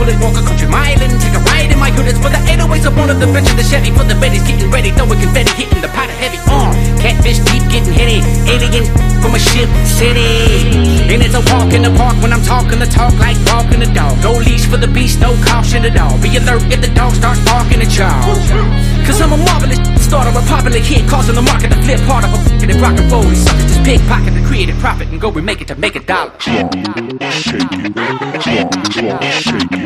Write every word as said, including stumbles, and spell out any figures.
bullet, walk a country mile and take a ride in my units for the eight oh eights up on the bench of the Chevy for the Betty's getting ready, throwing confetti, hitting the pot of heavy. Uh, catfish deep, getting heady, alien from a ship city. And it's a walk in the park when I'm talking the talk like walking the dog. No leash for the beast, no caution at all. Be alert if the dog starts barking at y'all. Cause I'm a marvelous starter, a popular kid, causing the market to flip hard of a fucking and rock and roll. These suckers just pickpocket the creative profit and go and make it to make a dollar. Shake it, shake it, shake it.